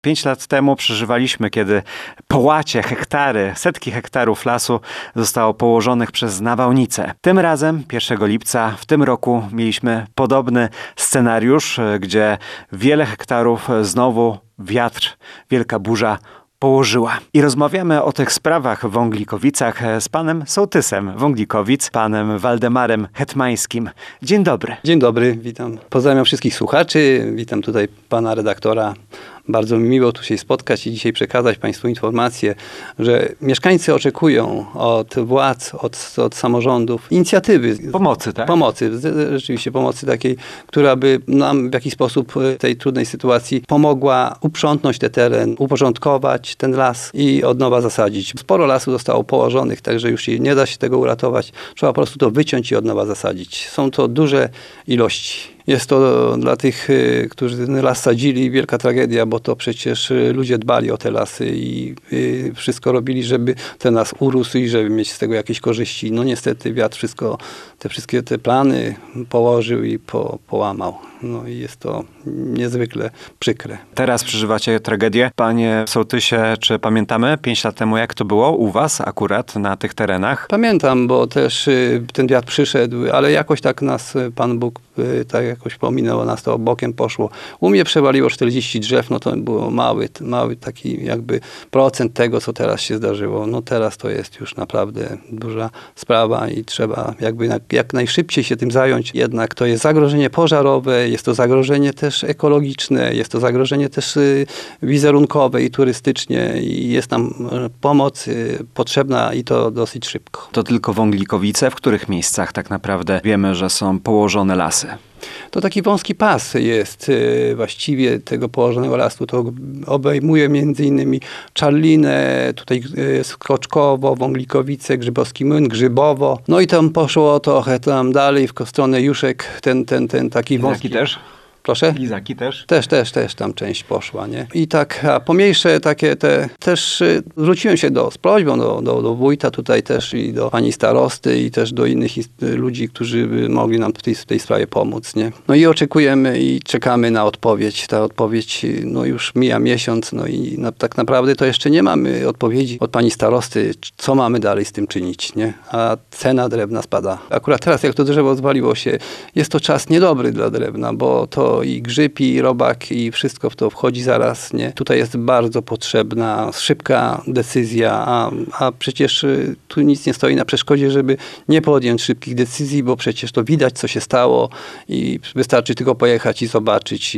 5 lat temu przeżywaliśmy, kiedy połacie, hektary, setki hektarów lasu zostało położonych przez nawałnicę. Tym razem, 1 lipca, w tym roku mieliśmy podobny scenariusz, gdzie wiele hektarów znowu wiatr, wielka burza położyła. I rozmawiamy o tych sprawach w Wąglikowicach z panem sołtysem Wąglikowic, panem Waldemarem Hetmańskim. Dzień dobry. Dzień dobry, witam. Pozdrawiam wszystkich słuchaczy, witam tutaj pana redaktora. Bardzo mi miło tu się spotkać i dzisiaj przekazać państwu informację, że mieszkańcy oczekują od władz, od samorządów inicjatywy. Pomocy, tak? Pomocy, rzeczywiście pomocy takiej, która by nam w jakiś sposób w tej trudnej sytuacji pomogła uprzątnąć ten teren, uporządkować ten las i od nowa zasadzić. Sporo lasu zostało położonych, także już nie da się tego uratować. Trzeba po prostu to wyciąć i od nowa zasadzić. Są to duże ilości. Jest to dla tych, którzy ten las sadzili, wielka tragedia, bo to przecież ludzie dbali o te lasy i wszystko robili, żeby ten las urósł i żeby mieć z tego jakieś korzyści. No niestety wiatr te wszystkie plany położył i połamał. No i jest to niezwykle przykre. Teraz przeżywacie tragedię. Panie sołtysie, czy pamiętamy 5 lat temu, jak to było u was akurat na tych terenach? Pamiętam, bo też ten wiatr przyszedł, ale jakoś tak nas Pan Bóg tak jakoś pominęło, nas to bokiem poszło. U mnie przewaliło 40 drzew, no to było mały taki jakby procent tego, co teraz się zdarzyło. No teraz to jest już naprawdę duża sprawa i trzeba jakby jak najszybciej się tym zająć. Jednak to jest zagrożenie pożarowe, jest to zagrożenie też ekologiczne, jest to zagrożenie też wizerunkowe i turystycznie i jest nam pomoc potrzebna i to dosyć szybko. To tylko Wąglikowice? W których miejscach tak naprawdę wiemy, że są położone lasy? To taki wąski pas jest właściwie tego położonego lasu. To obejmuje między innymi Czarlinę, tutaj Skoczkowo, Wąglikowice, Grzybowski Młyn, Grzybowo. No i tam poszło trochę tam dalej w stronę Juszek, ten taki wąski. Też? Proszę? Lizaki też? Też tam część poszła, nie? I tak, a pomniejsze takie też zwróciłem się z prośbą do wójta tutaj też i do pani starosty i też do innych ludzi, którzy by mogli nam w tej sprawie pomóc, nie? No i oczekujemy i czekamy na odpowiedź. Ta odpowiedź, no już mija miesiąc, no i tak naprawdę to jeszcze nie mamy odpowiedzi od pani starosty, co mamy dalej z tym czynić, nie? A cena drewna spada. Akurat teraz, jak to drzewo zwaliło się, jest to czas niedobry dla drewna, bo to i grzyb, i robak, i wszystko w to wchodzi zaraz, nie? Tutaj jest bardzo potrzebna, szybka decyzja, a przecież tu nic nie stoi na przeszkodzie, żeby nie podjąć szybkich decyzji, bo przecież to widać, co się stało i wystarczy tylko pojechać i zobaczyć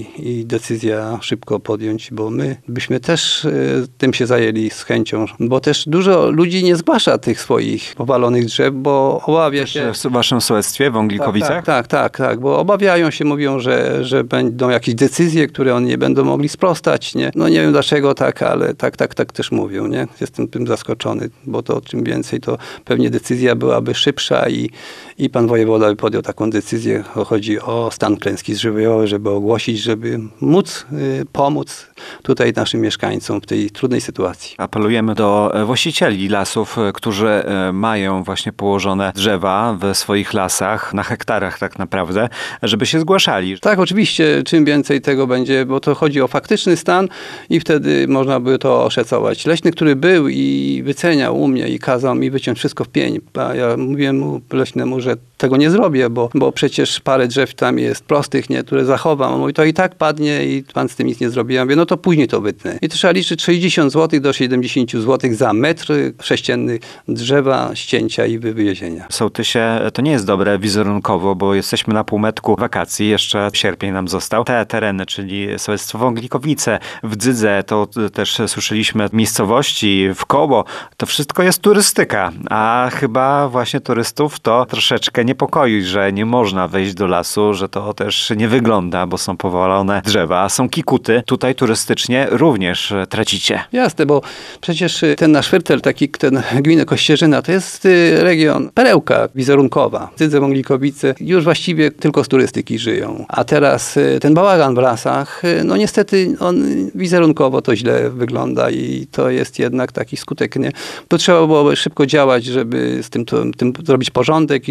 i decyzja szybko podjąć, bo my byśmy też tym się zajęli z chęcią, bo też dużo ludzi nie zgłasza tych swoich powalonych drzew, bo obawia się... W waszym sołectwie, w Wąglikowicach? Tak, bo obawiają się, mówią, że będą jakieś decyzje, które oni nie będą mogli sprostać, nie? No nie wiem dlaczego tak, ale tak też mówią, nie? Jestem tym zaskoczony, bo to czym więcej, to pewnie decyzja byłaby szybsza i pan wojewoda by podjął taką decyzję. Chodzi o stan klęski żywiołowej, żeby ogłosić, żeby móc pomóc tutaj naszym mieszkańcom w tej trudnej sytuacji. Apelujemy do właścicieli lasów, którzy mają właśnie położone drzewa w swoich lasach, na hektarach tak naprawdę, żeby się zgłaszali. Tak, oczywiście, czym więcej tego będzie, bo to chodzi o faktyczny stan i wtedy można by to oszacować. Leśny, który był i wyceniał u mnie i kazał mi wyciąć wszystko w pień, a ja mówiłem mu leśnemu, że tego nie zrobię, bo przecież parę drzew tam jest prostych, nie, które zachowam. On mówi, to i tak padnie i pan z tym nic nie zrobi. Ja mówię, no to później to wytnę. I to trzeba liczyć 60 zł do 70 zł za metr sześcienny drzewa, ścięcia i wywiezienia. Sołtysie, to nie jest dobre wizerunkowo, bo jesteśmy na półmetku wakacji, jeszcze sierpień nam został. Te tereny, czyli sołectwo Wąglikowice, w Dzydze, to też słyszeliśmy miejscowości, w koło, to wszystko jest turystyka, a chyba właśnie turystów to troszeczkę niepokoi, że nie można wejść do lasu, że to też nie wygląda, bo są powalone drzewa, są kikuty. Tutaj turystycznie również tracicie. Jasne, bo przecież ten nasz Wyrtel, ten gminy Kościerzyna, to jest region, perełka wizerunkowa. Dzydze, Wąglikowice już właściwie tylko z turystyki żyją. A teraz ten bałagan w lasach, no niestety on wizerunkowo to źle wygląda i to jest jednak taki skutek, nie? To trzeba było szybko działać, żeby z tym zrobić porządek i żeby znowu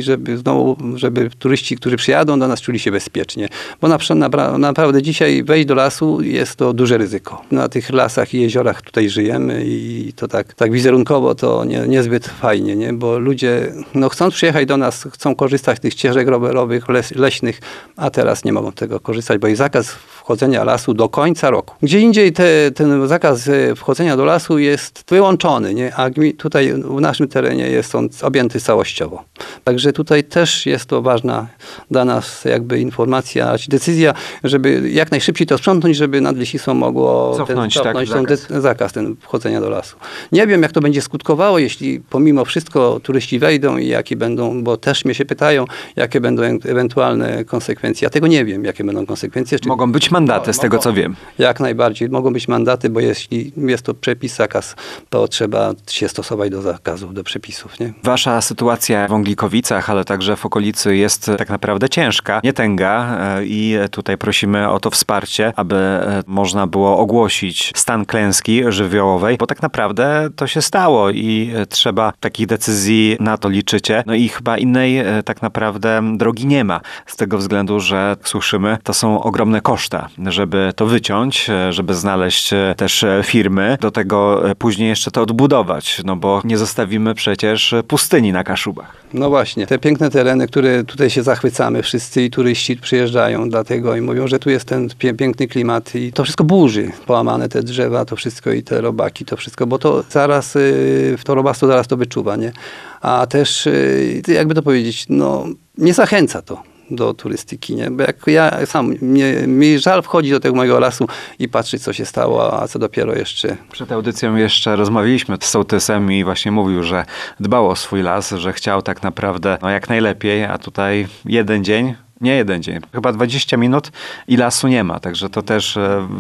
znowu, żeby turyści, którzy przyjadą do nas, czuli się bezpiecznie. Bo naprawdę dzisiaj wejść do lasu jest to duże ryzyko. Na tych lasach i jeziorach tutaj żyjemy i to tak wizerunkowo to niezbyt fajnie, nie? Bo ludzie chcą przyjechać do nas, chcą korzystać z tych ścieżek rowerowych, leśnych, a teraz nie mogą tego korzystać, bo jest zakaz wchodzenia lasu do końca roku. Gdzie indziej ten zakaz wchodzenia do lasu jest wyłączony, nie? A tutaj w naszym terenie jest on objęty całościowo. Także tutaj też jest to ważna dla nas jakby informacja, decyzja, żeby jak najszybciej to sprzątnąć, żeby Nadleśnictwo mogło cofnąć ten zakaz wchodzenia do lasu. Nie wiem, jak to będzie skutkowało, jeśli pomimo wszystko turyści wejdą i jakie będą, bo też mnie się pytają, jakie będą ewentualne konsekwencje. Ja tego nie wiem, jakie będą konsekwencje. Mogą być mandaty, z tego co wiem. Jak najbardziej. Mogą być mandaty, bo jeśli jest to przepis, zakaz, to trzeba się stosować do zakazów, do przepisów. Nie? Wasza sytuacja w Ąglikowicach, ale także w okolicy jest tak naprawdę ciężka, nie tęga i tutaj prosimy o to wsparcie, aby można było ogłosić stan klęski żywiołowej, bo tak naprawdę to się stało i trzeba takich decyzji, na to liczycie. No i chyba innej tak naprawdę drogi nie ma. Z tego względu, że słyszymy, to są ogromne koszta, żeby to wyciąć, żeby znaleźć też firmy, do tego później jeszcze to odbudować, no bo nie zostawimy przecież pustyni na Kaszubach. No właśnie, te piękne tereny, które tutaj się zachwycamy wszyscy i turyści przyjeżdżają dlatego i mówią, że tu jest ten piękny klimat i to wszystko burzy. Połamane te drzewa, to wszystko i te robaki, to wszystko, bo to zaraz, to robactwo zaraz to wyczuwa, nie? A też, jakby to powiedzieć, nie zachęca to do turystyki, nie? Bo jak ja sam, mi żal wchodzić do tego mojego lasu i patrzeć, co się stało, a co dopiero jeszcze. Przed audycją jeszcze rozmawialiśmy z sołtysem i właśnie mówił, że dbał o swój las, że chciał tak naprawdę jak najlepiej, a tutaj jeden dzień, chyba 20 minut i lasu nie ma, także to też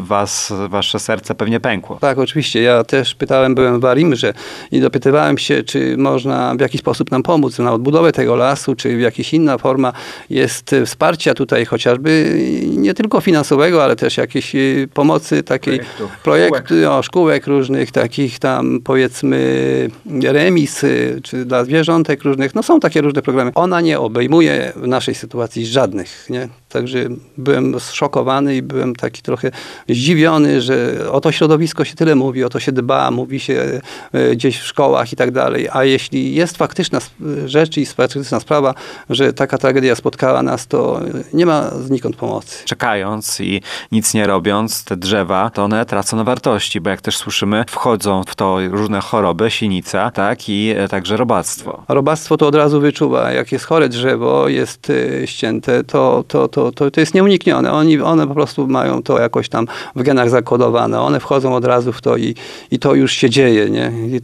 wasze serce pewnie pękło. Tak, oczywiście. Ja też byłem w Warimrze i dopytywałem się, czy można w jakiś sposób nam pomóc na odbudowę tego lasu, czy w jakaś inna forma jest wsparcia tutaj chociażby nie tylko finansowego, ale też jakiejś pomocy takiej szkółek różnych, takich tam powiedzmy remis, czy dla zwierzątek różnych. Są takie różne programy. Ona nie obejmuje w naszej sytuacji żadnych. Nie? Także byłem zszokowany i byłem taki trochę zdziwiony, że o to środowisko się tyle mówi, o to się dba, mówi się gdzieś w szkołach i tak dalej. A jeśli jest faktyczna rzecz i faktyczna sprawa, że taka tragedia spotkała nas, to nie ma znikąd pomocy. Czekając i nic nie robiąc, te drzewa, to one tracą na wartości, bo jak też słyszymy, wchodzą w to różne choroby, sinica, tak, i także robactwo. Robactwo to od razu wyczuwa. Jak jest chore drzewo, jest ścięte, to jest nieuniknione. One po prostu mają to jakoś tam w genach zakodowane. One wchodzą od razu w to i to już się dzieje, nie? I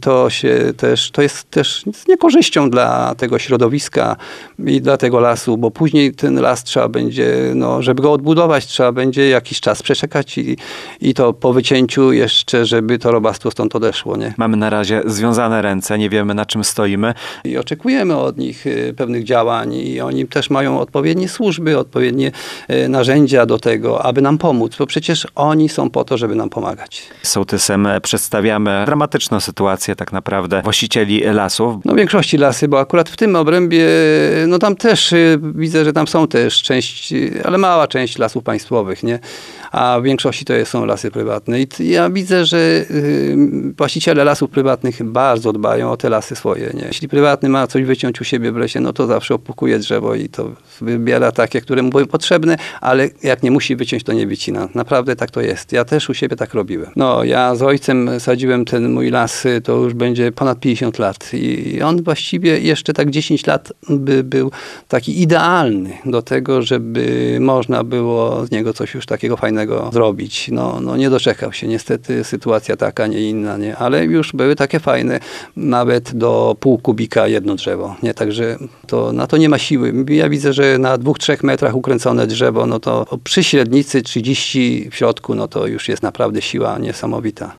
to jest też z niekorzyścią dla tego środowiska i dla tego lasu, bo później ten las trzeba będzie, żeby go odbudować, trzeba będzie jakiś czas przeczekać i to po wycięciu jeszcze, żeby to robactwo stąd odeszło, nie? Mamy na razie związane ręce, nie wiemy na czym stoimy. I oczekujemy od nich pewnych działań i oni też mają odpowiednie służby, odpowiednie narzędzia do tego, aby nam pomóc, bo przecież oni są po to, żeby nam pomagać. Sołtysem przedstawiamy dramatyczną sytuację tak naprawdę właścicieli lasów. W większości lasy, bo akurat w tym obrębie, tam też widzę, że tam są też ale mała część lasów państwowych, nie? A w większości to są lasy prywatne. I ja widzę, że właściciele lasów prywatnych bardzo dbają o te lasy swoje, nie? Jeśli prywatny ma coś wyciąć u siebie w lesie, to zawsze opukuje drzewo i to wybiera takie, które mu były potrzebne, ale jak nie musi wyciąć, to nie wycina. Naprawdę tak to jest. Ja też u siebie tak robiłem. Ja z ojcem sadziłem ten mój las, to już będzie ponad 50 lat i on właściwie jeszcze tak 10 lat był taki idealny do tego, żeby można było z niego coś już takiego fajnego zrobić. Nie doczekał się. Niestety sytuacja taka, nie inna, nie? Ale już były takie fajne, nawet do pół kubika jedno drzewo, nie? Także na to nie ma siły. Ja widzę, że na 2-3 metrach ukręcone drzewo, to przy średnicy 30 w środku, to już jest naprawdę siła niesamowita.